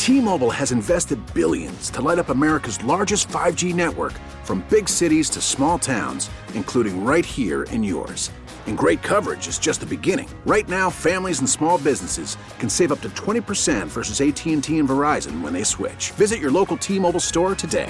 T-Mobile has invested billions to light up America's largest 5G network, from big cities to small towns, including right here in yours. And great coverage is just the beginning. Right now, families and small businesses can save up to 20% versus AT&T and Verizon when they switch. Visit your local T-Mobile store today.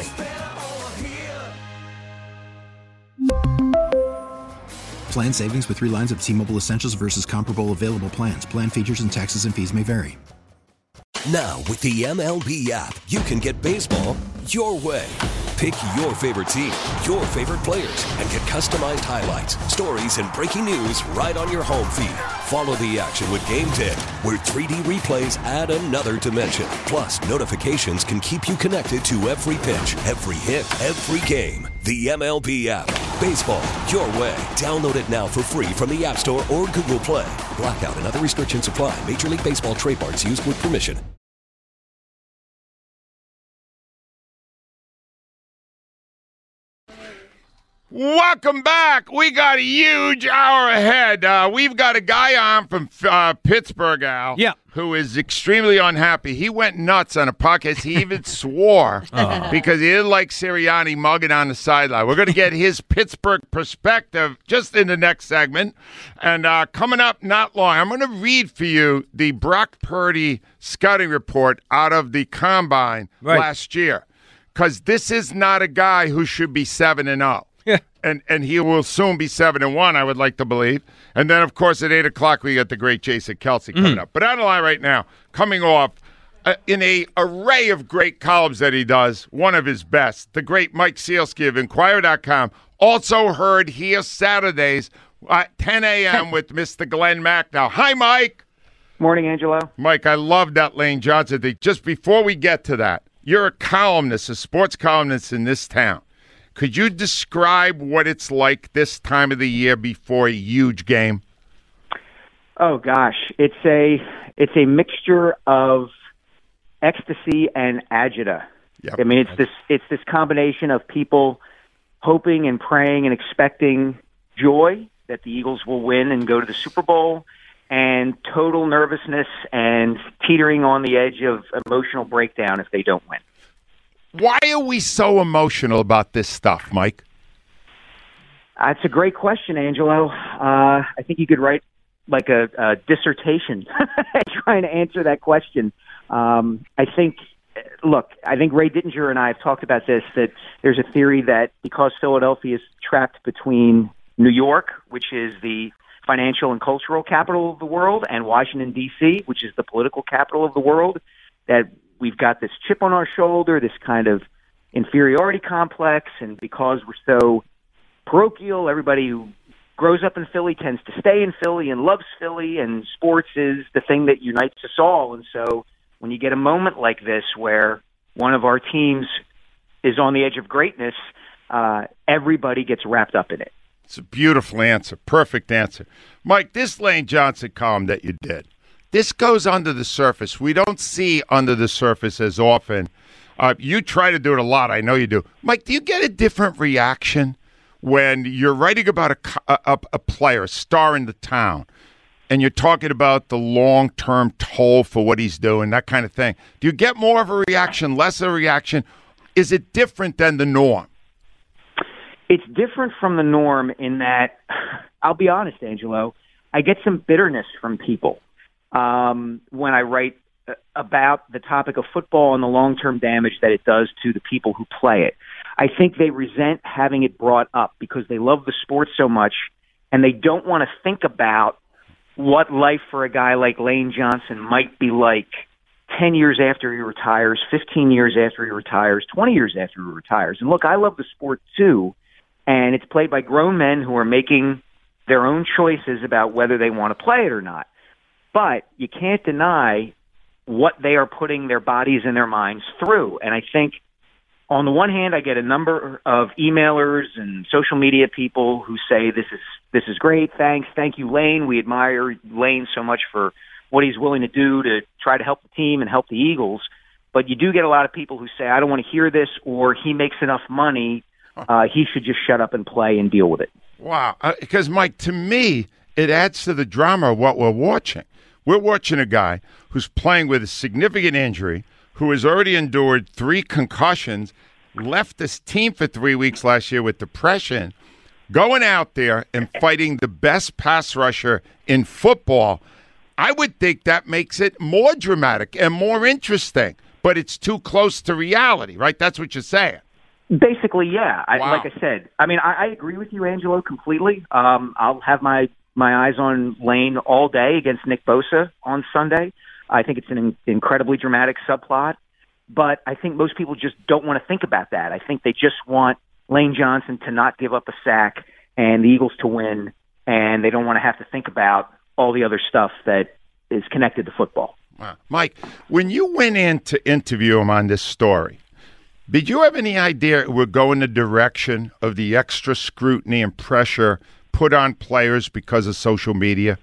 Plan savings with 3 lines of T-Mobile Essentials versus comparable available plans. Plan features and taxes and fees may vary. Now, with the MLB app, you can get baseball your way. Pick your favorite team, your favorite players, and get customized highlights, stories, and breaking news right on your home feed. Follow the action with Game Day, where 3D replays add another dimension. Plus, notifications can keep you connected to every pitch, every hit, every game. The MLB app. Baseball your way. Download it now for free from the App Store or Google Play. Blackout and other restrictions apply. Major League Baseball trademarks used with permission. Welcome back. We got a huge hour ahead. We've got a guy on from Pittsburgh, Al, who is extremely unhappy. He went nuts on a podcast. He even swore because he didn't like Sirianni mugging on the sideline. We're going to get his Pittsburgh perspective just in the next segment. And coming up not long, I'm going to read for you the Brock Purdy scouting report out of the Combine last year, because this is not a guy who should be 7-0. Yeah. And he will soon be 7-1, I would like to believe. And then, of course, at 8 o'clock, we get the great Jason Kelce coming up. But on the line right now, coming off in a array of great columns that he does, one of his best, the great Mike Sealski of Inquirer.com. Also heard here Saturdays at 10 a.m. with Mr. Glenn Mack. Now, hi, Mike. Morning, Angelo. Mike, I love that Lane Johnson thing. Just before we get to that, you're a columnist, a sports columnist in this town. Could you describe what it's like this time of the year before a huge game? Oh gosh, it's a mixture of ecstasy and agita. Yep. I mean, it's this combination of people hoping and praying and expecting joy that the Eagles will win and go to the Super Bowl, and total nervousness and teetering on the edge of emotional breakdown if they don't win. Why are we so emotional about this stuff, Mike? That's a great question, Angelo. I think you could write like a dissertation trying to answer that question. I think Ray Dittinger and I have talked about this, that there's a theory that because Philadelphia is trapped between New York, which is the financial and cultural capital of the world, and Washington, D.C., which is the political capital of the world, that we've got this chip on our shoulder, this kind of inferiority complex, and because we're so parochial, everybody who grows up in Philly tends to stay in Philly and loves Philly, and sports is the thing that unites us all. And so when you get a moment like this where one of our teams is on the edge of greatness, everybody gets wrapped up in it. It's a beautiful answer, perfect answer. Mike, this Lane Johnson column that you did, this goes under the surface. We don't see under the surface as often. You try to do it a lot. I know you do. Mike, do you get a different reaction when you're writing about a player, a star in the town, and you're talking about the long-term toll for what he's doing, that kind of thing? Do you get more of a reaction, less of a reaction? Is it different than the norm? It's different from the norm in that, I'll be honest, Angelo, I get some bitterness from people when I write about the topic of football and the long-term damage that it does to the people who play it. I think they resent having it brought up because they love the sport so much, and they don't want to think about what life for a guy like Lane Johnson might be like 10 years after he retires, 15 years after he retires, 20 years after he retires. And look, I love the sport too, and it's played by grown men who are making their own choices about whether they want to play it or not. But you can't deny what they are putting their bodies and their minds through. And I think on the one hand, I get a number of emailers and social media people who say, this is great. Thanks. Thank you, Lane. We admire Lane so much for what he's willing to do to try to help the team and help the Eagles. But you do get a lot of people who say, I don't want to hear this, or he makes enough money. He should just shut up and play and deal with it. Wow. Because, Mike, to me, it adds to the drama of what we're watching. We're watching a guy who's playing with a significant injury, who has already endured 3 concussions, left this team for 3 weeks last year with depression, going out there and fighting the best pass rusher in football, I would think that makes it more dramatic and more interesting. But it's too close to reality, right? That's what you're saying. Basically, yeah. Wow. Like I said, I mean, I agree with you, Angelo, completely. I'll have my eyes on Lane all day against Nick Bosa on Sunday. I think it's an incredibly dramatic subplot. But I think most people just don't want to think about that. I think they just want Lane Johnson to not give up a sack and the Eagles to win, and they don't want to have to think about all the other stuff that is connected to football. Wow. Mike, when you went in to interview him on this story, did you have any idea it would go in the direction of the extra scrutiny and pressure put on players because of social media?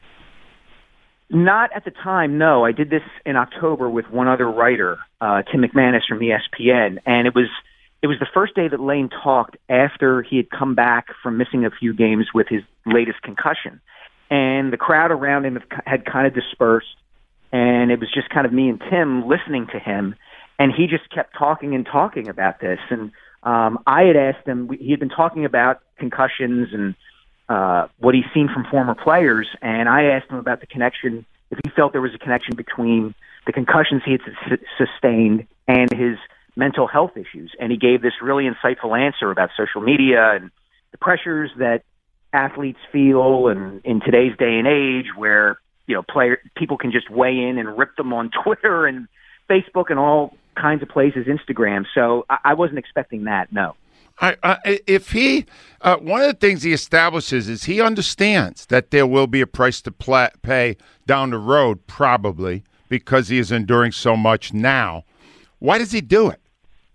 Not at the time, no. I did this in October with one other writer, Tim McManus from ESPN, and it was the first day that Lane talked after he had come back from missing a few games with his latest concussion. And the crowd around him had kind of dispersed, and it was just kind of me and Tim listening to him, and he just kept talking and talking about this. And I had asked him, he had been talking about concussions and what he's seen from former players, and I asked him about the connection, if he felt there was a connection between the concussions he had sustained and his mental health issues. And he gave this really insightful answer about social media and the pressures that athletes feel, and in today's day and age where, you know, people can just weigh in and rip them on Twitter and Facebook and all kinds of places, Instagram. So I wasn't expecting that, no. If he, one of the things he establishes is he understands that there will be a price to pay down the road, probably, because he is enduring so much now. Why does he do it?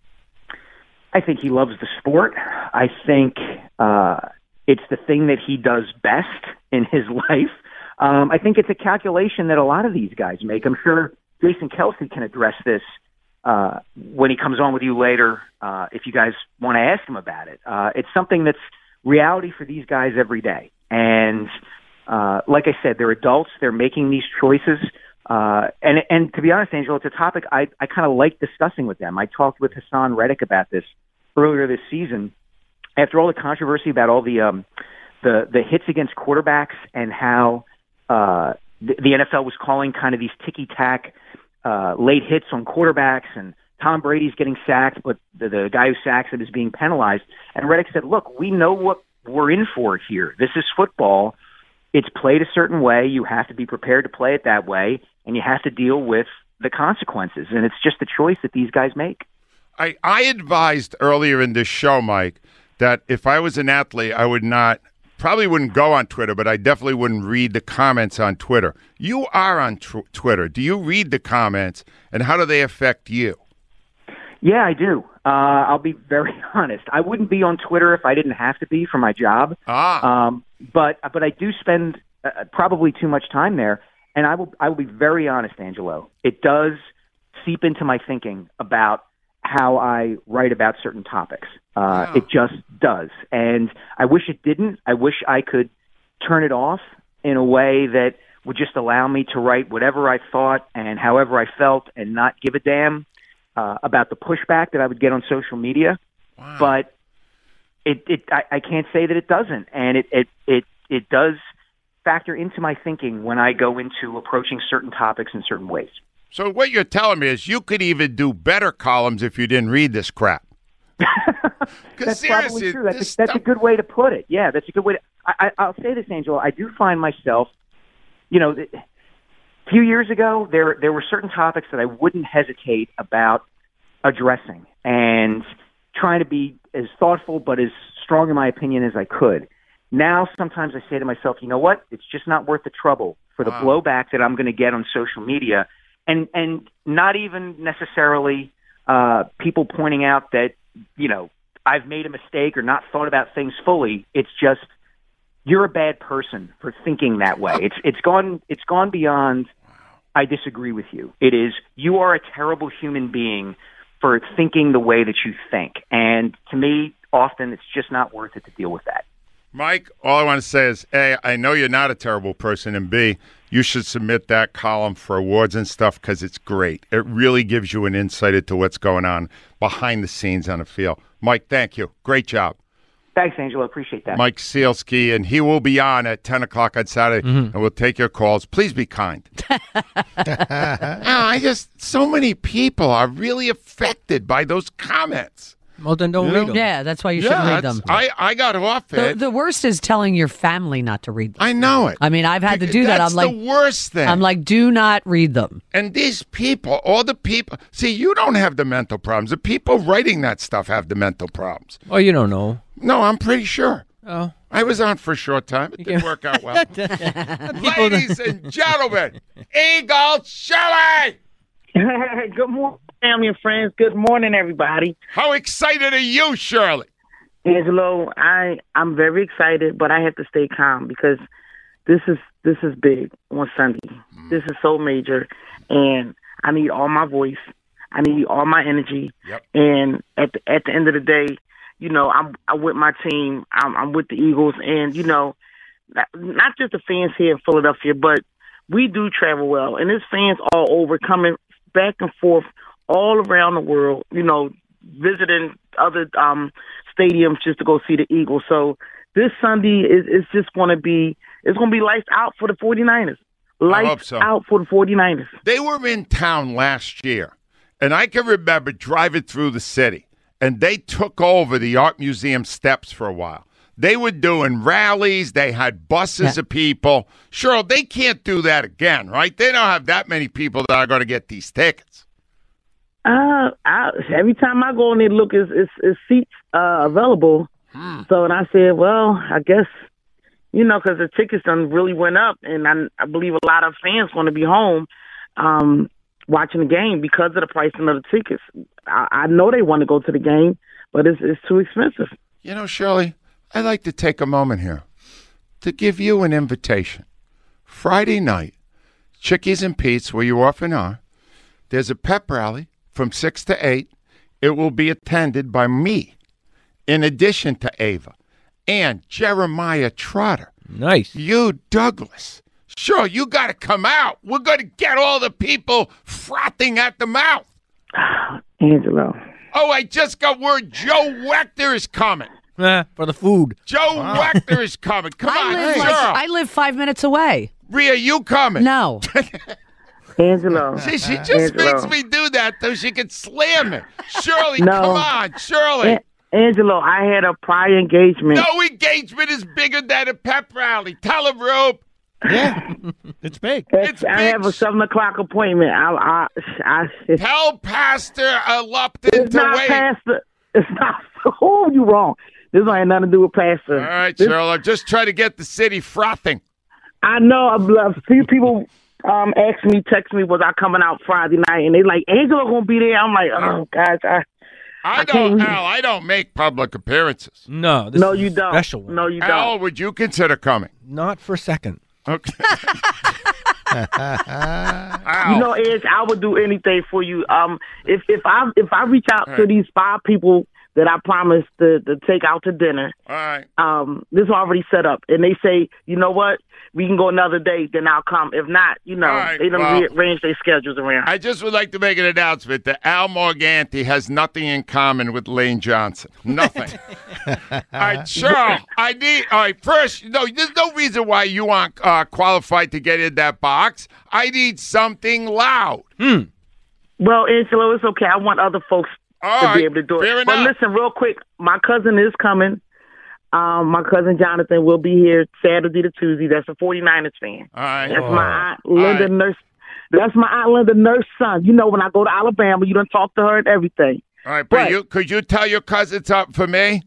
I think he loves the sport. I think it's the thing that he does best in his life. I think it's a calculation that a lot of these guys make. I'm sure Jason Kelce can address this when he comes on with you later, if you guys want to ask him about it. It's something that's reality for these guys every day. And like I said, they're adults. They're making these choices. And to be honest, Angelo, it's a topic I kind of like discussing with them. I talked with Hassan Reddick about this earlier this season. After all the controversy about all the hits against quarterbacks and how the NFL was calling kind of these ticky-tack late hits on quarterbacks, and Tom Brady's getting sacked, but the guy who sacks him is being penalized. And Reddick said, look, we know what we're in for here. This is football. It's played a certain way. You have to be prepared to play it that way, and you have to deal with the consequences. And it's just the choice that these guys make. I advised earlier in this show, Mike, that if I was an athlete, I probably wouldn't go on Twitter, but I definitely wouldn't read the comments on Twitter. You are on Twitter. Do you read the comments, and how do they affect you? Yeah, I do. I'll be very honest. I wouldn't be on Twitter if I didn't have to be for my job. But I do spend probably too much time there, and I will be very honest, Angelo. It does seep into my thinking about how I write about certain topics. It just does. And I wish it didn't. I wish I could turn it off in a way that would just allow me to write whatever I thought and however I felt and not give a damn about the pushback that I would get on social media. Wow. But I can't say that it doesn't. And it does factor into my thinking when I go into approaching certain topics in certain ways. So what you're telling me is you could even do better columns if you didn't read this crap. That's probably true. That's a good way to put it. Yeah, that's a good way to... I'll say this, Angelo. I do find myself, a few years ago, there were certain topics that I wouldn't hesitate about addressing and trying to be as thoughtful but as strong in my opinion as I could. Now, sometimes I say to myself, you know what? It's just not worth the trouble for the blowback that I'm going to get on social media. And not even necessarily people pointing out that, I've made a mistake or not thought about things fully. It's just you're a bad person for thinking that way. It's gone beyond I disagree with you. It is you are a terrible human being for thinking the way that you think. And to me, often it's just not worth it to deal with that. Mike, all I want to say is, A, I know you're not a terrible person, and B, you should submit that column for awards and stuff because it's great. It really gives you an insight into what's going on behind the scenes on the field. Mike, thank you. Great job. Thanks, Angelo. Appreciate that. Mike Sealski, and he will be on at 10 o'clock on Saturday, and we'll take your calls. Please be kind. So many people are really affected by those comments. Well, then don't read them. Yeah, that's why you shouldn't read them. I got off it. The worst is telling your family not to read them. I know it. I mean, I've had to do that. That's I'm like, the worst thing. I'm like, do not read them. And these people, all the people, see, you don't have the mental problems. The people writing that stuff have the mental problems. Oh, you don't know. No, I'm pretty sure. Oh. I was on for a short time. It didn't work out well. Ladies and gentlemen, Eagle Shirley! Good morning, family and friends. Good morning, everybody. How excited are you, Shirley? Angelo, I'm very excited, but I have to stay calm because this is big on Sunday. This is so major, and I need all my voice. I need all my energy. Yep. And at the end of the day, you know, I'm with my team. I'm with the Eagles, and you know, not just the fans here in Philadelphia, but we do travel well, and there's fans all over coming back and forth all around the world, you know, visiting other stadiums just to go see the Eagles. So this Sunday is just going to be lights out for the 49ers. Lights out for the 49ers. They were in town last year, and I can remember driving through the city, and they took over the Art Museum steps for a while. They were doing rallies. They had buses of people. Sure, they can't do that again, right? They don't have that many people that are going to get these tickets. Every time I go in there, look, it's seats available. So, and I said, well, I guess, you know, because the tickets done really went up, and I believe a lot of fans want to be home watching the game because of the pricing of the tickets. I know they want to go to the game, but it's too expensive. You know, Shirley, I'd like to take a moment here to give you an invitation. Friday night, Chickies and Pete's, where you often are, there's a pep rally from 6 to 8. It will be attended by me, in addition to Ava, and Jeremiah Trotter. Nice. You, Douglas. Sure, you got to come out. We're going to get all the people frothing at the mouth. Angelo. Oh, I just got word Joe Wechter is coming. For the food. Joe Wechter is coming. Come on, I live 5 minutes away. Rhea, you coming? No. Angelo. See, she just makes me do that so she can slam it. Shirley, come on, Shirley. Angelo, I had a prior engagement. No engagement is bigger than a pep rally. Tell him, Rube. Yeah, it's big. It's big. I have a 7 o'clock appointment. Tell Pastor Lupton to wait. Pastor. It's not. Oh, you wrong. This don't have nothing to do with Pastor. All right, Shirley. I'm just trying to get the city frothing. I know. A few people text me, was I coming out Friday night? And they like, Angelo gonna be there. I'm like, oh, guys, I don't make public appearances. No, no, you don't. Special one. No, you don't. Al, would you consider coming? Not for a second. Okay. You know, Edge, I would do anything for you. If I reach out to these 5 people that I promised to take out to dinner, all right. This is already set up, and they say, you know what, we can go another day, then I'll come. If not, you know, they don't rearrange their schedules around. I just would like to make an announcement that Al Morganti has nothing in common with Lane Johnson. Nothing. All right, Cheryl, first, there's no reason why you aren't qualified to get in that box. I need something loud. Well, Angelo, it's okay. I want other folks to be able to do it. But listen, real quick, my cousin is coming. My cousin Jonathan will be here Saturday to Tuesday. That's a 49ers fan. All right. That's my Aunt Linda Nurse. That's my Aunt Linda Nurse son. You know, when I go to Alabama, you done talk to her and everything. All right, but could you tell your cousins up for me?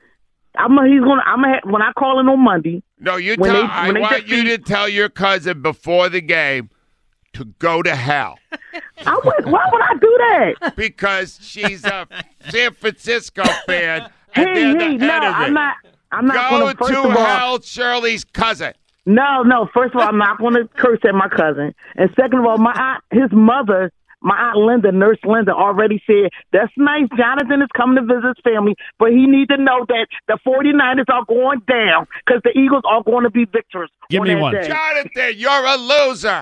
When I call in on Monday. No, I want you to tell your cousin before the game to go to hell. Why would I do that? Because she's a San Francisco fan. Hey, no, I'm not. Go to hell, Shirley's cousin. No. First of all, I'm not going to curse at my cousin. And second of all, my aunt, his mother, My Aunt Linda, Nurse Linda, already said, that's nice. Jonathan is coming to visit his family, but he needs to know that the 49ers are going down because the Eagles are going to be victors. Give me one. Day. Jonathan, you're a loser.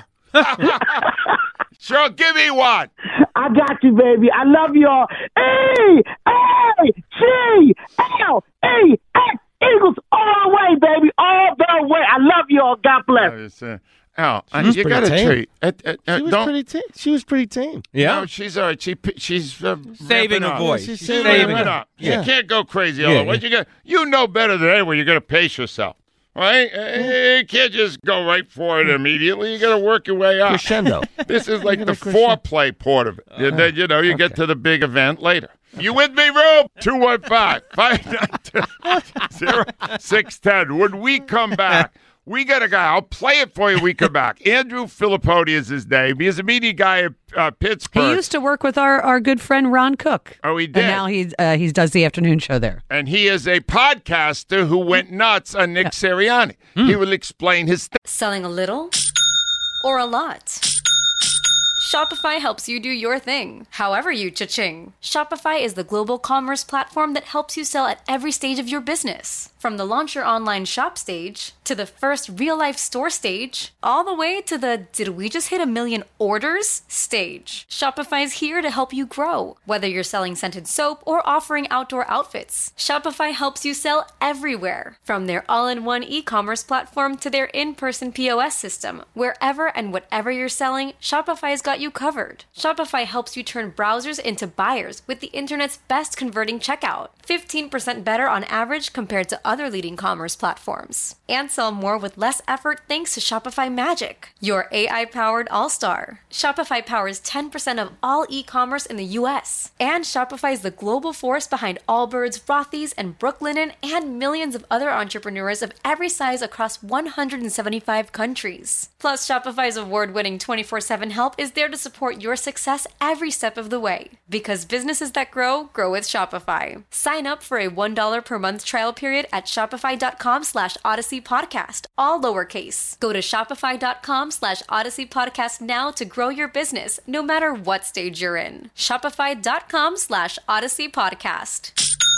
Sure, give me one. I got you, baby. I love y'all. E-A-G-L-E-S. Eagles all the way, baby. All the way. I love y'all. God bless. Al, you got to treat. She was pretty tame. Yeah. No, she's all right. She's saving her voice. She's saving it up. Yeah. You can't go crazy. What you got? You know better than anyone. You got to pace yourself, right? You can't just go right for it immediately. You got to work your way up. Crescendo. This is like the foreplay part of it. Then you get to the big event later. You with me, Rube? 215-592-0610. When we come back, we got a guy. I'll play it for you when we come back. Andrew Filippodi is his name. He's a media guy at Pittsburgh. He used to work with our good friend Ron Cook. Oh, he did? And now he does the afternoon show there. And he is a podcaster who went nuts on Nick Sirianni. He will explain his Selling a little or a lot? Shopify helps you do your thing, however you cha-ching. Shopify is the global commerce platform that helps you sell at every stage of your business. From the launch your online shop stage, to the first real-life store stage, all the way to the did we just hit 1 million orders stage. Shopify's here to help you grow. Whether you're selling scented soap or offering outdoor outfits, Shopify helps you sell everywhere. From their all-in-one e-commerce platform to their in-person POS system, wherever and whatever you're selling, Shopify's got you covered. Shopify helps you turn browsers into buyers with the internet's best converting checkout. 15% better on average compared to other leading commerce platforms. And sell more with less effort thanks to Shopify Magic, your AI-powered all-star. Shopify powers 10% of all e-commerce in the U.S. And Shopify is the global force behind Allbirds, Rothy's, and Brooklinen, and millions of other entrepreneurs of every size across 175 countries. Plus, Shopify's award-winning 24/7 help is there to support your success every step of the way. Because businesses that grow with Shopify. Sign up for a $1 per month trial period at shopify.com/Odyssey Podcast, all lowercase. Go to shopify.com/Odyssey Podcast now to grow your business, no matter what stage you're in. Shopify.com/Odyssey Podcast.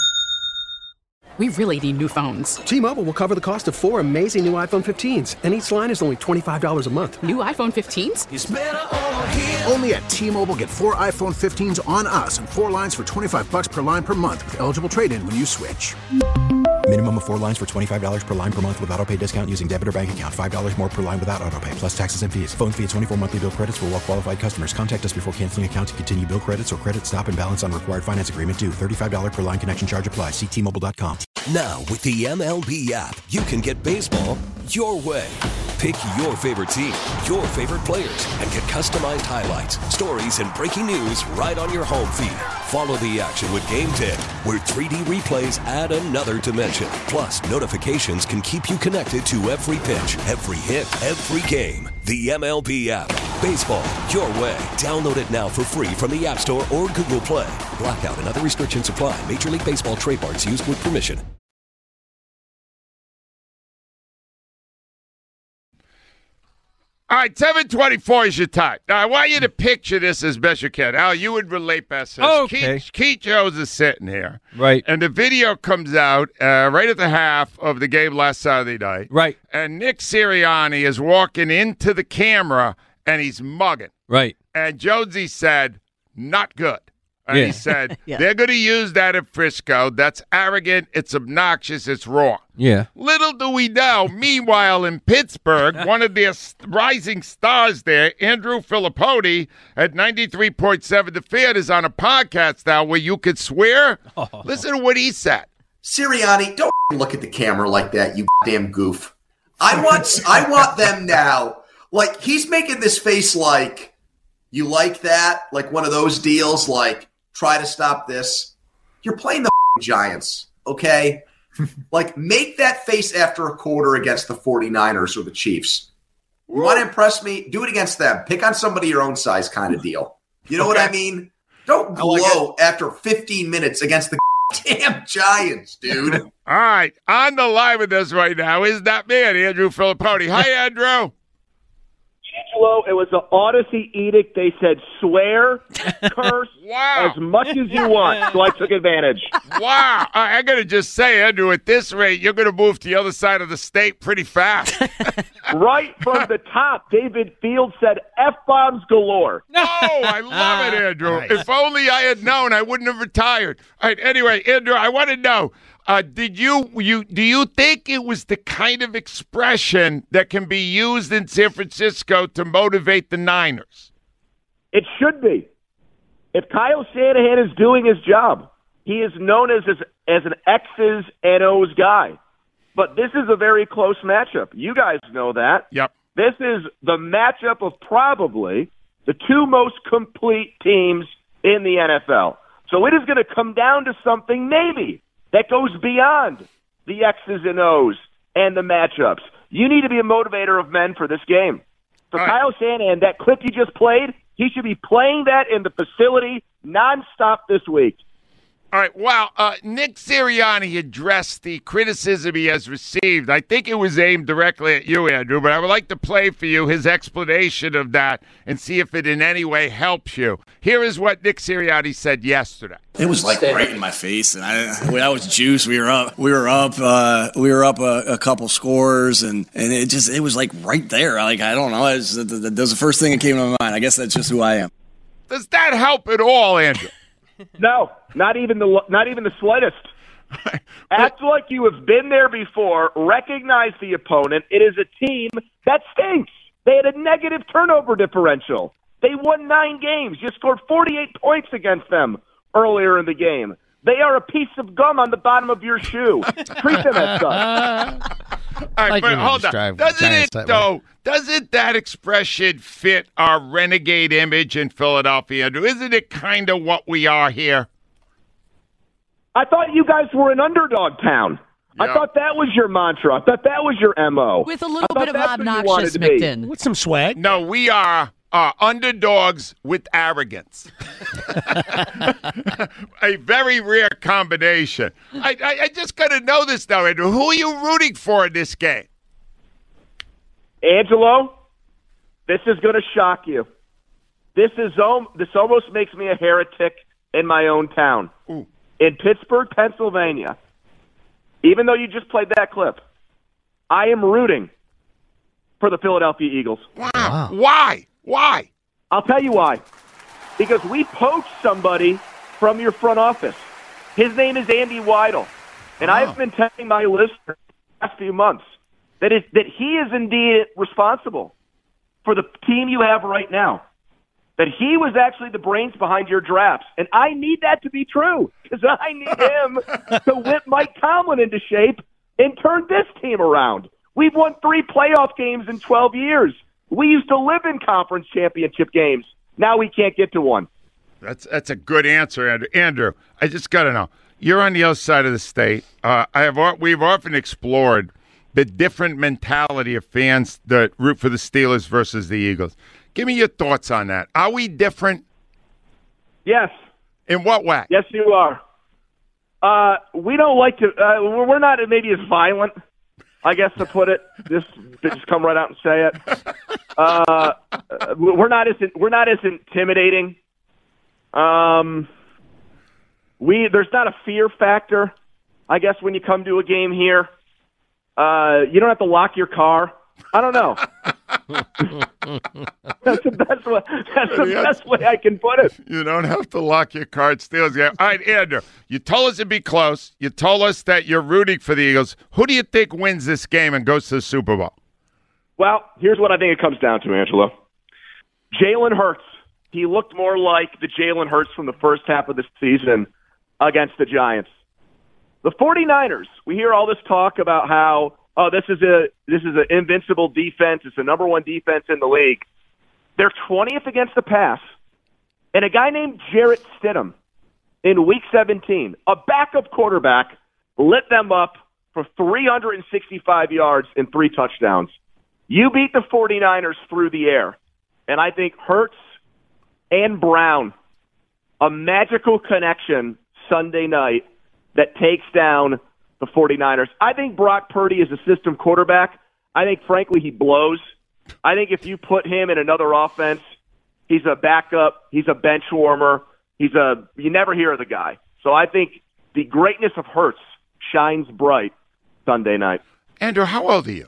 We really need new phones. T-Mobile will cover the cost of 4 amazing new iPhone 15s, and each line is only $25 a month. New iPhone 15s? It's better over here. Only at T-Mobile, get 4 iPhone 15s on us and 4 lines for $25 per line per month with eligible trade-in when you switch. Minimum of 4 lines for $25 per line per month with autopay discount using debit or bank account. $5 more per line without autopay, plus taxes and fees. Phone fee at 24 monthly bill credits for well-qualified customers. Contact us before canceling account to continue bill credits or credit stop and balance on required finance agreement due. $35 per line connection charge applies. See T-Mobile.com. Now, with the MLB app, you can get baseball your way. Pick your favorite team, your favorite players, and get customized highlights, stories, and breaking news right on your home feed. Follow the action with Game 10, where 3D replays add another dimension. Plus, notifications can keep you connected to every pitch, every hit, every game. The MLB app. Baseball your way. Download it now for free from the App Store or Google Play. Blackout and other restrictions apply. Major League Baseball trademarks used with permission. All right, 7:24 is your time. Now, I want you to picture this as best you can. Al, you would relate best. Okay. Keith Jones is sitting here. Right. And the video comes out right at the half of the game last Saturday night. Right. And Nick Sirianni is walking into the camera, and he's mugging. Right. And Jonesy said, not good. And Yeah. he said, they're going to use that at Frisco. That's arrogant. It's obnoxious. It's wrong. Yeah. Little do we know, meanwhile, in Pittsburgh, one of their rising stars there, Andrew Filippodi, at 93.7 The Fan, is on a podcast now where you could swear. Listen to what he said. Sirianni, don't look at the camera like that, you damn goof. I want them now. Like, he's making this face like, you like that? Like one of those deals, like, try to stop this. You're playing the Giants, okay? Like, make that face after a quarter against the 49ers or the Chiefs. You want to impress me? Do it against them. Pick on somebody your own size kind of deal. You know what I mean? Don't glow after 15 minutes against the damn Giants, dude. All right, on the line with us right now is that man, Andrew Filippodi. Hi, Andrew. Angelo, it was an Odyssey edict. They said swear, curse, as much as you want. So I took advantage. Wow. I got to just say, Andrew, at this rate, you're going to move to the other side of the state pretty fast. Right from the top, David Fields said F-bombs galore. No, I love it, Andrew. Nice. If only I had known, I wouldn't have retired. All right, anyway, Andrew, I want to know, do you think it was the kind of expression that can be used in San Francisco to motivate the Niners? It should be. If Kyle Shanahan is doing his job, he is known as an X's and O's guy. But this is a very close matchup. You guys know that. Yep. This is the matchup of probably the two most complete teams in the NFL. So it is going to come down to something maybe that goes beyond the X's and O's and the matchups. You need to be a motivator of men for this game. For Kyle Shanahan, that clip you just played, he should be playing that in the facility nonstop this week. All right, wow. Nick Sirianni addressed the criticism he has received. I think it was aimed directly at you, Andrew, but I would like to play for you his explanation of that and see if it in any way helps you. Here is what Nick Sirianni said yesterday. It was like right in my face, and I was juiced. We were up a couple scores, and it was like right there. Like, I don't know. That was the first thing that came to my mind. I guess that's just who I am. Does that help at all, Andrew? No, not even the slightest. Act like you have been there before. Recognize the opponent. It is a team that stinks. They had a negative turnover differential. They won 9 games. You scored 48 points against them earlier in the game. They are a piece of gum on the bottom of your shoe. Treat them as such. All right, but hold on. Doesn't that expression fit our renegade image in Philadelphia, Andrew? Isn't it kind of what we are here? I thought you guys were an underdog town. Yep. I thought that was your mantra. I thought that was your MO. With a little bit of obnoxious mixed in. With some swag. No, we are underdogs with arrogance. A very rare combination. I just got to know this now, Andrew. Who are you rooting for in this game? Angelo, this is going to shock you. This almost makes me a heretic in my own town. Ooh. In Pittsburgh, Pennsylvania, even though you just played that clip, I am rooting for the Philadelphia Eagles. Wow. Why? I'll tell you why. Because we poached somebody from your front office. His name is Andy Weidel. And I've been telling my listeners the last few months that he is indeed responsible for the team you have right now. That he was actually the brains behind your drafts. And I need that to be true because I need him to whip Mike Tomlin into shape and turn this team around. We've won 3 playoff games in 12 years. We used to live in conference championship games. Now we can't get to one. That's a good answer, Andrew. I just got to know. You're on the other side of the state. We've often explored the different mentality of fans that root for the Steelers versus the Eagles. Give me your thoughts on that. Are we different? Yes. In what way? Yes, you are. We don't like to. We're not maybe as violent, I guess, to put it. Just come right out and say it. We're not as intimidating. There's not a fear factor, I guess, when you come to a game here. You don't have to lock your car. I don't know. That's the best way I can put it. You don't have to lock your car at Steelers game. All right, Andrew, you told us it'd be close. You told us that you're rooting for the Eagles. Who do you think wins this game and goes to the Super Bowl? Well, here's what I think it comes down to, Angelo. Jalen Hurts. He looked more like the Jalen Hurts from the first half of the season against the Giants. The 49ers, we hear all this talk about how, this is an invincible defense. It's the number 1 defense in the league. They're 20th against the pass. And a guy named Jarrett Stidham in Week 17, a backup quarterback, lit them up for 365 yards and 3 touchdowns. You beat the 49ers through the air. And I think Hurts and Brown, a magical connection Sunday night that takes down the 49ers. I think Brock Purdy is a system quarterback. I think, frankly, he blows I think if you put him in another offense, he's a backup, he's a bench warmer, you never hear of the guy. So I think the greatness of Hurts shines bright Sunday night. Andrew, how old are you?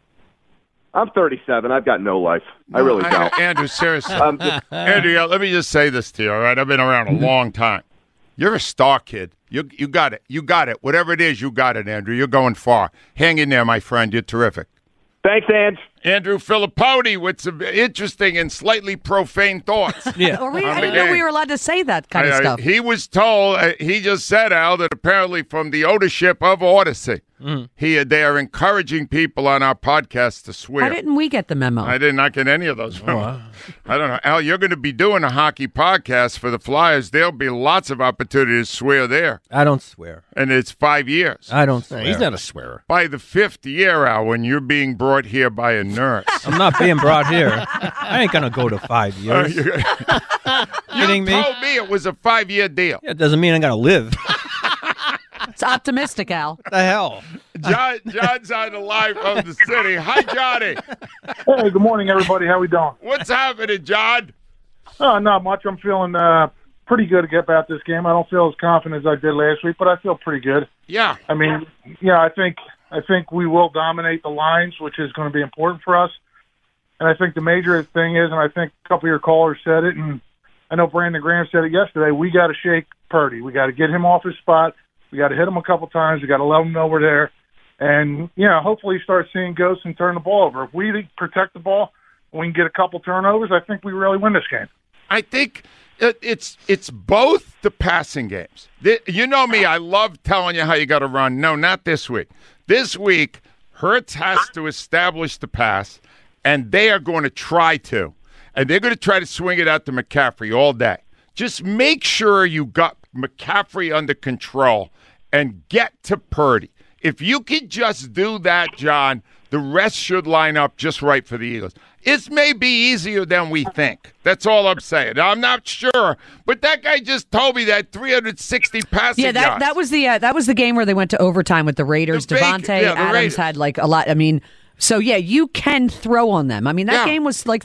I'm 37. I've got no life. I really don't. Andrew, seriously. Andrew, let me just say this to you, all right? I've been around a long time. You're a star kid. You got it. You got it. Whatever it is, you got it, Andrew. You're going far. Hang in there, my friend. You're terrific. Thanks, Ange. Andrew Filippone with some interesting and slightly profane thoughts. Yeah. I didn't know we were allowed to say that kind of stuff. He was told, he just said, Al, that apparently from the ownership of Odyssey, they are encouraging people on our podcast to swear. Why didn't we get the memo? I did not get any of those memos. I don't know. Al, you're going to be doing a hockey podcast for the Flyers. There'll be lots of opportunities to swear there. I don't swear. And it's 5 years. I don't swear. He's not a swearer. By the 5th year, Al, when you're being brought here by a nurse. I'm not being brought here. I ain't going to go to 5 years. You kidding me? told me it was a 5-year deal. Yeah, it doesn't mean I'm going to live. It's optimistic, Al. What the hell? John's on the line from the city. Hi, Johnny. Hey, good morning, everybody. How we doing? What's happening, John? Not much. I'm feeling pretty good about this game. I don't feel as confident as I did last week, but I feel pretty good. Yeah. I mean, I think we will dominate the lines, which is going to be important for us. And I think the major thing is, and I think a couple of your callers said it, and I know Brandon Graham said it yesterday, we got to shake Purdy. We got to get him off his spot. We got to hit him a couple times. We got to let him know we're there. And, hopefully start seeing ghosts and turn the ball over. If we protect the ball and we can get a couple turnovers, I think we really win this game. I think it's both the passing games. You know me, I love telling you how you got to run. No, not this week. This week, Hurts has to establish the pass, and they are going to try to. And they're going to try to swing it out to McCaffrey all day. Just make sure you got McCaffrey under control and get to Purdy. If you could just do that, John, the rest should line up just right for the Eagles. It may be easier than we think. That's all I'm saying. I'm not sure, but that guy just told me that 360 passing yards. Yeah, that was the game where they went to overtime with the Raiders. Devontae Adams Raiders had like a lot. I mean, so yeah, you can throw on them. I mean, that game was like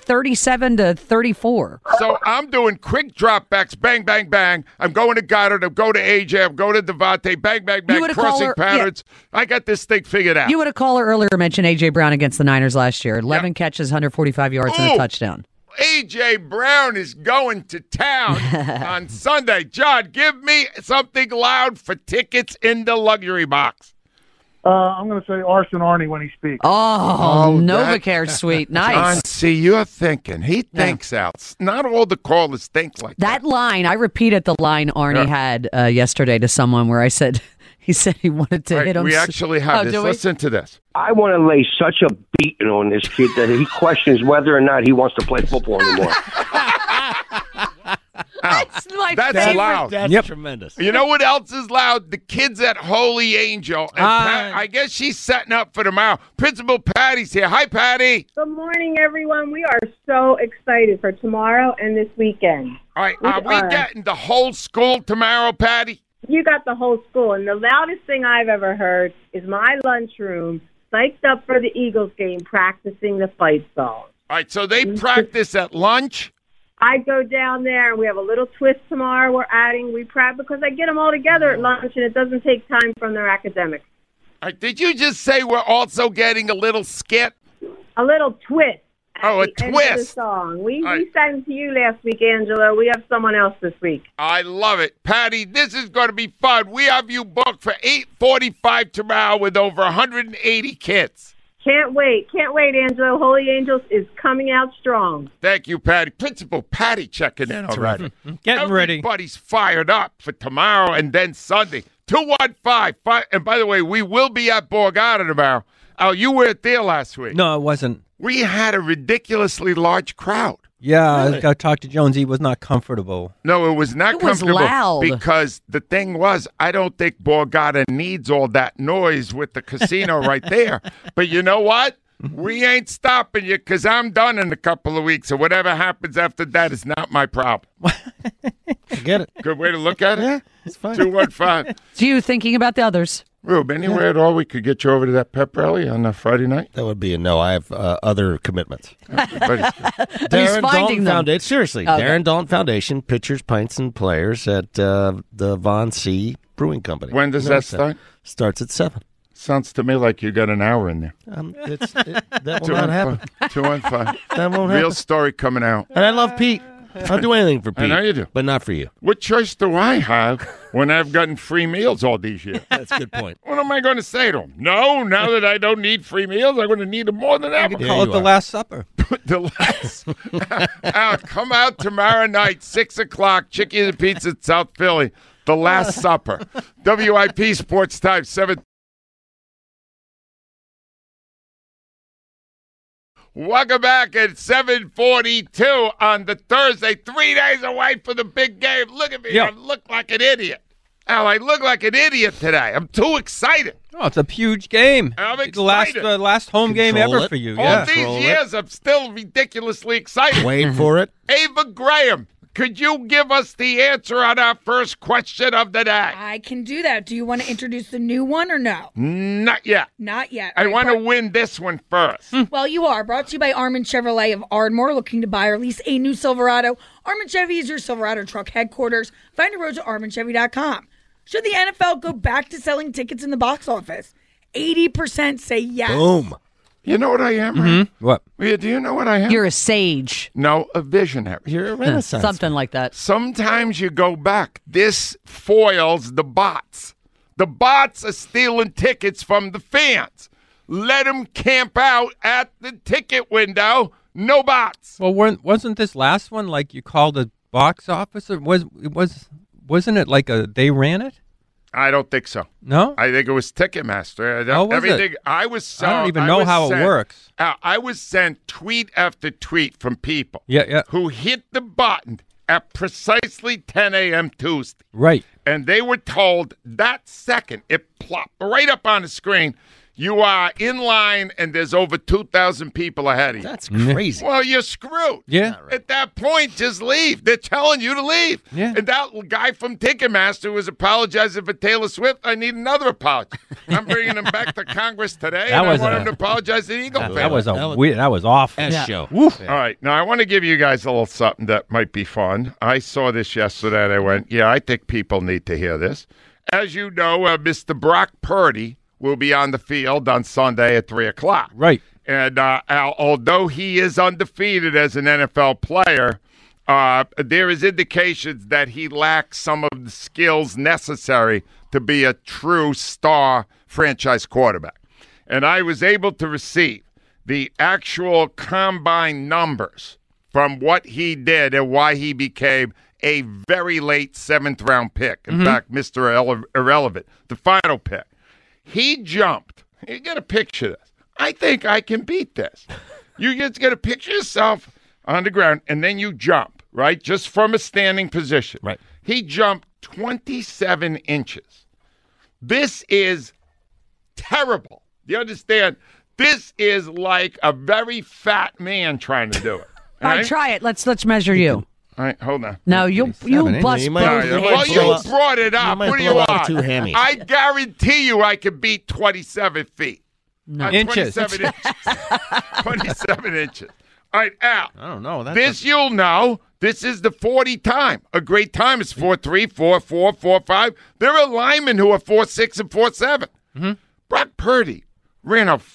37-34. So I'm doing quick dropbacks, bang, bang, bang. I'm going to Goddard. I'm going to AJ. I'm going to Devontae, bang, bang, bang. Crossing patterns. Yeah. I got this thing figured out. You had a caller earlier mentioned AJ Brown against the Niners last year. 11 catches, 145 yards, and a touchdown. A.J. Brown is going to town on Sunday. John, give me something loud for tickets in the luxury box. I'm going to say Arson Arnie when he speaks. Oh, Novacare suite. Nice. John, see, you're thinking. He thinks out. Not all the callers think like that. That line, I repeated the line Arnie had yesterday to someone where I said, he said he wanted to hit him. We actually have this. Listen to this. I want to lay such a beating on this kid that he questions whether or not he wants to play football anymore. That's my That's favorite. loud. That's tremendous. You know what else is loud? The kids at Holy Angel. And I guess she's setting up for tomorrow. Principal Patty's here. Hi, Patty. Good morning, everyone. We are so excited for tomorrow and this weekend. All right. Are we getting the whole school tomorrow, Patty? You got the whole school. And the loudest thing I've ever heard is my lunchroom psyched up for the Eagles game practicing the fight songs. All right. So they practice at lunch? I go down there, and we have a little twist tomorrow we're adding. We prep because I get them all together at lunch, and it doesn't take time from their academics. All right, did you just say we're also getting a little skit? A little twist. Oh, a twist. twist. Of the song. We sang to you last week, Angela. We have someone else this week. I love it. Patty, this is going to be fun. We have you booked for 8:45 tomorrow with over 180 kids. Can't wait, Angelo. Holy Angels is coming out strong. Thank you, Patty. Principal Patty checking in already. Getting ready. Everybody's fired up for tomorrow and then Sunday. 215. And by the way, we will be at Borgata tomorrow. Oh, you weren't there last week. No, I wasn't. We had a ridiculously large crowd. Yeah, really? I talked to Jones. He was not comfortable. No, it was not comfortable. It was loud. Because the thing was, I don't think Borgata needs all that noise with the casino right there. But you know what? We ain't stopping you because I'm done in a couple of weeks. So whatever happens after that is not my problem. Get it. Good way to look at it? Yeah, it's fine. 215. So you thinking about the others? Rube, anywhere at all we could get you over to that pep rally on Friday night? That would be a no. I have other commitments. Darren Dalton them. Foundation. Seriously, Okay. Darren Dalton Foundation, pitchers, pints, and players at the Von C. Brewing Company. When does that start? Starts at 7. Sounds to me like you got an hour in there. That will not happen. 215. That won't Real happen. story coming out. And I love Pete. I'll do anything for Pete. I know you do. But not for you. What choice do I have when I've gotten free meals all these years? That's a good point. What am I going to say to him? No, now that I don't need free meals, I'm going to need them more than ever. Call it the Last Supper. The last. Come out tomorrow night, 6 o'clock, Chicken and Pizza at South Philly. The Last Supper. WIP Sports Time, 7. Welcome back at 7:42 on the Thursday, 3 days away from the big game. Look at me. Yeah. I look like an idiot. Al, I look like an idiot today. I'm too excited. Oh, it's a huge game. I'm The last home game Control ever it. for you. All Yeah. these years, I'm still ridiculously excited. Wait for it. Ava Graham, could you give us the answer on our first question of the day? I can do that. Do you want to introduce the new one or no? Not yet. Not yet. I All right, want to win this one first. Well, you are. Brought to you by Armin Chevrolet of Ardmore, looking to buy or lease a new Silverado. Armin Chevy is your Silverado truck headquarters. Find a road to ArminChevy.com. Should the NFL go back to selling tickets in the box office? 80% say yes. Boom. You know what I am? Right? What? Yeah, do you know what I am? You're a sage. No, a visionary. You're a Renaissance. Something like that. Sometimes you go back. This foils the bots. The bots are stealing tickets from the fans. Let them camp out at the ticket window. No bots. Well, wasn't this last one like you called a box office? Or wasn't it like they ran it? I don't think so. No? I think it was Ticketmaster. How was Everything it? I was. I don't even know how it works. I was sent tweet after tweet from people. Yeah. Who hit the button at precisely 10 a.m. Tuesday. Right. And they were told that second, it plopped right up on the screen, you are in line and there's over 2,000 people ahead of you. That's crazy. Well, you're screwed. Yeah. At that point, just leave. They're telling you to leave. Yeah. And that guy from Ticketmaster was apologizing for Taylor Swift. I need another apology. I'm bringing him back to Congress today, and I want him to apologize to the Eagle That was family. weird. That was awful. show. All right. Now, I want to give you guys a little something that might be fun. I saw this yesterday, and I went, yeah, I think people need to hear this. As you know, Mr. Brock Purdy will be on the field on Sunday at 3 o'clock. Right. And although he is undefeated as an NFL player, there is indications that he lacks some of the skills necessary to be a true star franchise quarterback. And I was able to receive the actual combine numbers from what he did and why he became a very late 7th-round pick. In fact, Mr. Irrelevant, the final pick. He jumped. You got to picture this. I think I can beat this. You just got to picture yourself on the ground, and then you jump, right? Just from a standing position. Right. He jumped 27 inches. This is terrible. You understand? This is like a very fat man trying to do it. All right, try it. Let's measure you. All right, hold on. No, you bust both. Well, you brought it up. What do you want? 2 hammies. I guarantee you I could beat 27 feet. No. Inches. 27 inches. 27 inches. All right, Al. I don't know. This you'll know. This is the 40 time. A great time is 4.3, 4.4, 4.5. There are linemen who are 4.6 and 4.7. Brock Purdy ran a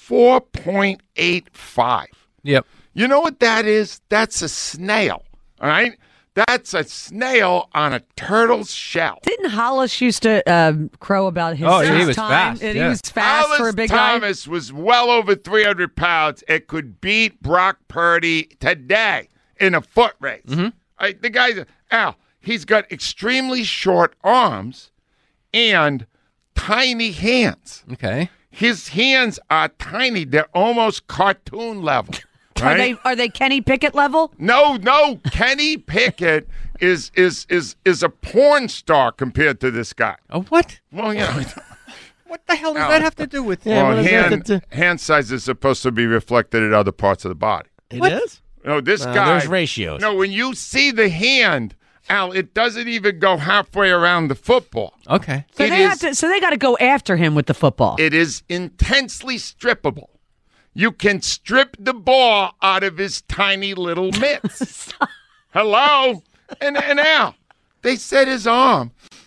4.85. Yep. You know what that is? That's a snail. All right? That's a snail on a turtle's shell. Didn't Hollis used to crow about his he was time? fast. And he was fast Hollis for a big guy. Thomas was well over 300 pounds. It could beat Brock Purdy today in a foot race. The guy's Al. He's got extremely short arms and tiny hands. Okay. His hands are tiny. They're almost cartoon level. Right? Are they Kenny Pickett level? No. Kenny Pickett is a porn star compared to this guy. Oh, what? Well, you know. What the hell does that have to do with Hand size is supposed to be reflected in other parts of the body. It is? No, this guy. There's ratios. No, when you see the hand Al, it doesn't even go halfway around the football. Okay. So they got to go after him with the football. It is intensely strippable. You can strip the ball out of his tiny little mitts. Hello? And Al, they said his arm.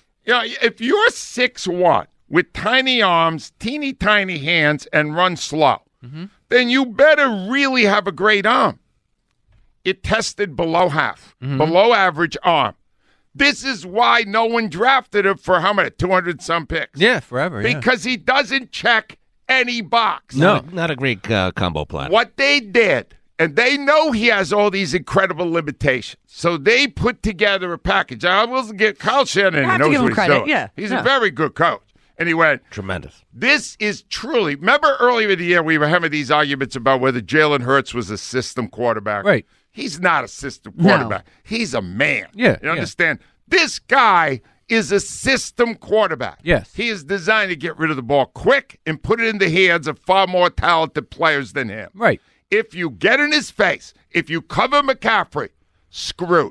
If you're 6'1", with tiny arms, teeny tiny hands, and run slow, then you better really have a great arm. It tested below half, below average arm. This is why no one drafted him for how many? 200-some picks. Yeah, forever. Because he doesn't check any box. No, not a great combo plan. What they did, and they know he has all these incredible limitations, so they put together a package. I will get Kyle Shanahan. He knows what he's doing. Yeah, he's a very good coach. And he went, tremendous. This is truly. Remember earlier in the year we were having these arguments about whether Jalen Hurts was a system quarterback. Right. He's not a system quarterback. No. He's a man. Yeah. You understand? This guy is a system quarterback. Yes. He is designed to get rid of the ball quick and put it in the hands of far more talented players than him. Right. If you get in his face, if you cover McCaffrey, screwed.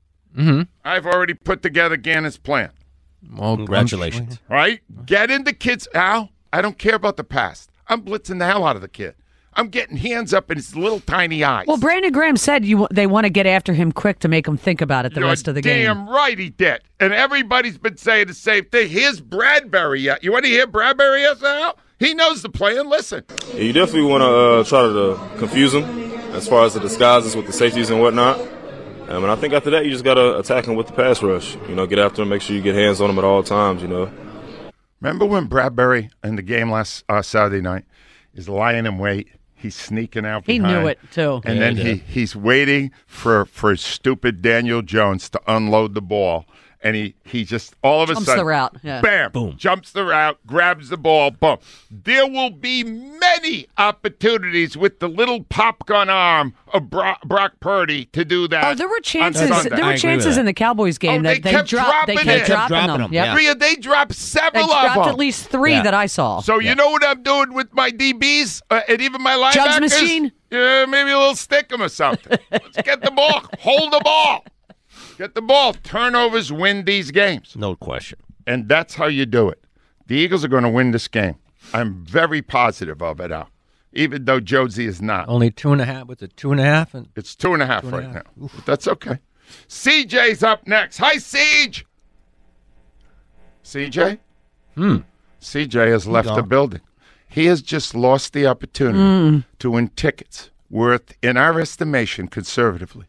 I've already put together Gannon's plan. Well, congratulations. Right? Get into kids. Al, I don't care about the past. I'm blitzing the hell out of the kid. I'm getting hands up in his little tiny eyes. Well, Brandon Graham said they want to get after him quick to make him think about it the rest of the game. Damn right he did. And everybody's been saying the same thing. Here's Bradbury. You want to hear Bradbury yes, Al? He knows the plan. Listen. Yeah, you definitely want to try to confuse him as far as the disguises with the safeties and whatnot. And I think after that, you just got to attack him with the pass rush. Get after him, make sure you get hands on him at all times, Remember when Bradbury in the game last Saturday night is lying in wait? He's sneaking out behind. He knew it, too. And then he's waiting for stupid Daniel Jones to unload the ball. And he just all of a sudden jumps the route. Yeah. Bam. Boom. Jumps the route, grabs the ball, boom. There will be many opportunities with the little popgun arm of Brock Purdy to do that. Oh, there were chances. There were chances in the Cowboys game that they kept dropping them. Yep. Rhea, they dropped several they of them. Dropped at least 3 that I saw. So you know what I'm doing with my DBs and even my linebackers? Jugs machine? Yeah, maybe a little stick 'em or something. Let's get the ball. Hold the ball. Get the ball. Turnovers win these games. No question. And that's how you do it. The Eagles are going to win this game. I'm very positive of it now, even though Josie is not. Only 2.5. What's it, 2.5? It's 2.5 right now. But that's okay. CJ's up next. Hi, Siege. CJ? CJ has left the building. He has just lost the opportunity to win tickets worth, in our estimation, conservatively,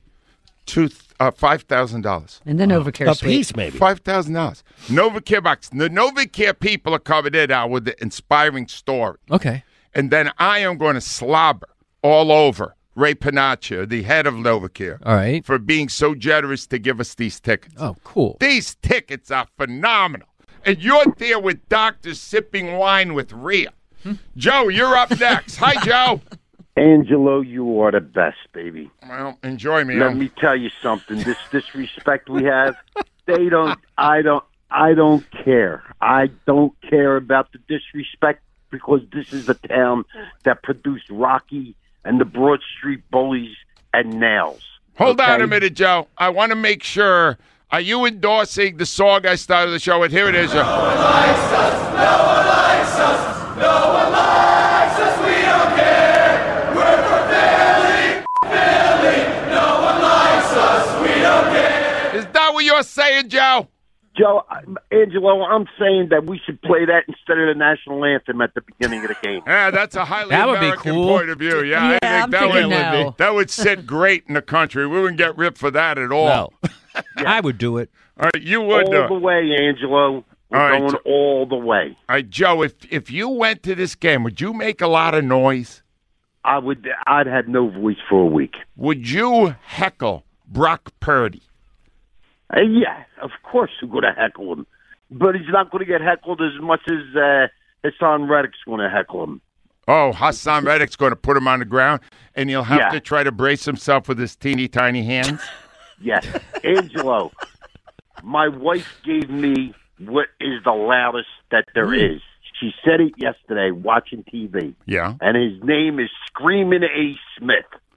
$5,000. And the NovaCare suite. Piece, maybe. $5,000. NovaCare box. The NovaCare people are coming in now with the inspiring story. Okay. And then I am going to slobber all over Ray Panaccia, the head of NovaCare. All right. For being so generous to give us these tickets. Oh, cool. These tickets are phenomenal. And you're there with doctors sipping wine with Rhea. Joe, you're up next. Hi, Joe. Angelo, you are the best, baby. Well, enjoy me. Let me tell you something. This disrespect we have, I don't care. I don't care about the disrespect because this is the town that produced Rocky and the Broad Street Bullies and Nails. Hold on a minute, Joe. I want to make sure. Are you endorsing the song I started the show with? Here it is. No one likes us. No one likes us. No one likes us. We don't care. We're from Philly. Philly. No one likes us. We don't care. Is that what you're saying, Joe? Joe, Angelo, I'm saying that we should play that instead of the national anthem at the beginning of the game. Yeah, that's a highly American point of view. Yeah, I think that would sit great in the country. We wouldn't get ripped for that at all. No. I would do it. All right, you would do it. All the way, Angelo. We're going all the way. All right, Joe, if you went to this game, would you make a lot of noise? I'd have no voice for a week. Would you heckle Brock Purdy? Yeah, of course we're going to heckle him. But he's not going to get heckled as much as Hassan Reddick's going to heckle him. Oh, Hassan Reddick's going to put him on the ground, and he'll have to try to brace himself with his teeny tiny hands? Yes. Angelo, my wife gave me what is the loudest that there is. She said it yesterday watching TV. Yeah. And his name is Screaming A. Smith.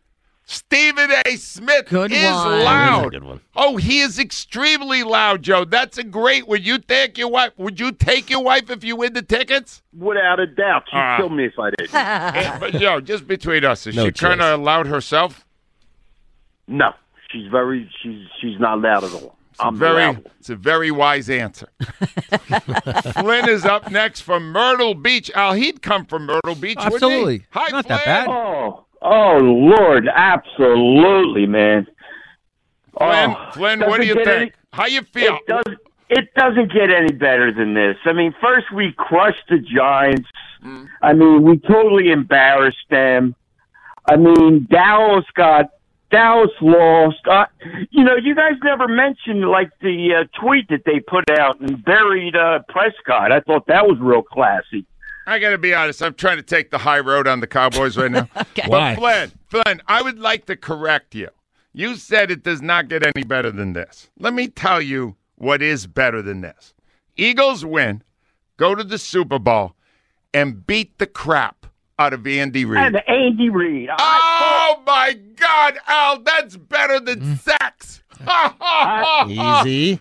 Stephen A. Smith Good is one. loud. Good one. Oh, he is extremely loud, Joe. That's a great one. Would you take your wife if you win the tickets? Without a doubt. She'd kill me if I didn't. But, Joe, just between us, is No she kind of loud herself? No. She's not loud at all. It's a very wise answer. Flynn is up next from Myrtle Beach. Al, he'd come from Myrtle Beach, wouldn't he? Absolutely. Hi, Not Flynn. that bad. Oh, Lord, absolutely, man. Flynn, what do you think? How you feel? It doesn't get any better than this. I mean, first we crushed the Giants. I mean, we totally embarrassed them. I mean, Dallas lost. You guys never mentioned, like, the tweet that they put out and buried Prescott. I thought that was real classy. I got to be honest. I'm trying to take the high road on the Cowboys right now. Okay. But Flynn, I would like to correct you. You said it does not get any better than this. Let me tell you what is better than this. Eagles win, go to the Super Bowl, and beat the crap out of Andy Reid. And Andy Reid. Oh, my God, Al, that's better than sex. Easy.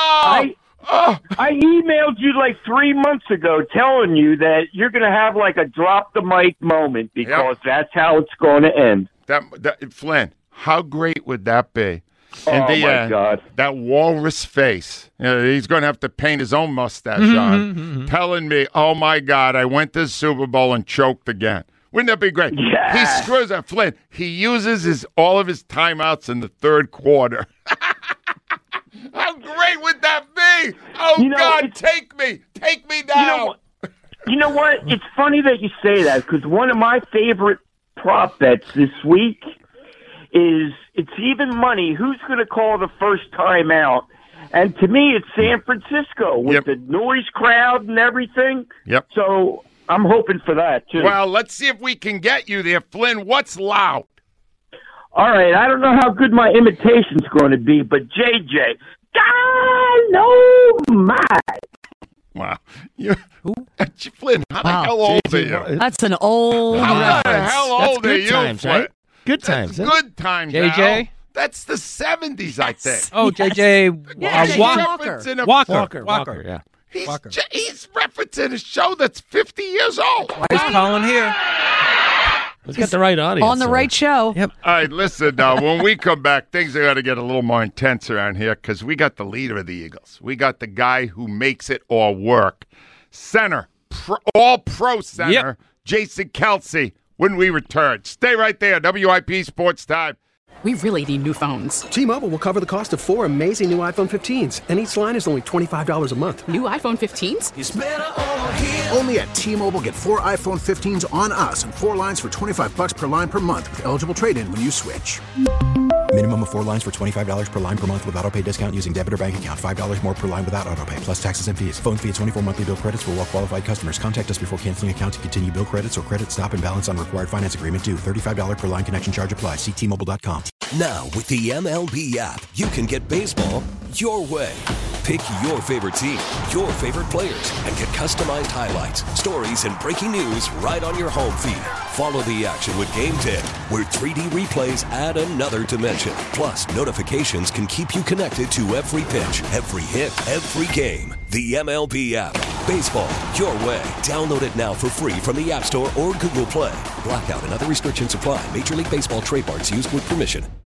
I emailed you like 3 months ago telling you that you're going to have like a drop the mic moment because that's how it's going to end. Flynn, how great would that be? Oh, my God. That walrus face. He's going to have to paint his own mustache on, telling me, oh, my God, I went to the Super Bowl and choked again. Wouldn't that be great? Yeah. He screws up. Flynn, he uses all of his timeouts in the third quarter. How great would that be? Oh, God, take me. Take me down. You know what? It's funny that you say that because one of my favorite prop bets this week is it's even money. Who's going to call the first time out? And to me, it's San Francisco with the noise crowd and everything. Yep. So I'm hoping for that, too. Well, let's see if we can get you there. Flynn, what's loud? All right. I don't know how good my imitation's going to be, but JJ, Dynamite. Wow. Flynn, how the hell old are you? That's an old How the reference. hell old are you, times, Flynn? right? Good times. That's good times, JJ? Al. That's the 70s, I think. Oh, JJ Walker. Walker. Yeah. He's referencing a show that's 50 years old. He's calling here. He's got the right audience. On the right show. Yep. All right, listen, when we come back, things are going to get a little more intense around here because we got the leader of the Eagles. We got the guy who makes it all work. Center, all-pro center, Jason Kelce, when we return. Stay right there, WIP Sports Time. We really need new phones. T-Mobile will cover the cost of 4 amazing new iPhone 15s, and each line is only $25 a month. New iPhone 15s? It's better over here. Only at T-Mobile, get 4 iPhone 15s on us and 4 lines for $25 per line per month with eligible trade-in when you switch. Minimum of 4 lines for $25 per line per month with autopay discount using debit or bank account. $5 more per line without autopay, plus taxes and fees. Phone fee at 24 monthly bill credits for well-qualified customers. Contact us before canceling account to continue bill credits or credit stop and balance on required finance agreement due. $35 per line connection charge applies. See T-Mobile.com. Now, with the MLB app, you can get baseball your way. Pick your favorite team, your favorite players, and get customized highlights, stories, and breaking news right on your home feed. Follow the action with Game 10, where 3D replays add another dimension. Plus, notifications can keep you connected to every pitch, every hit, every game. The MLB app. Baseball your way. Download it now for free from the App Store or Google Play. Blackout and other restrictions apply. Major League Baseball trademarks used with permission.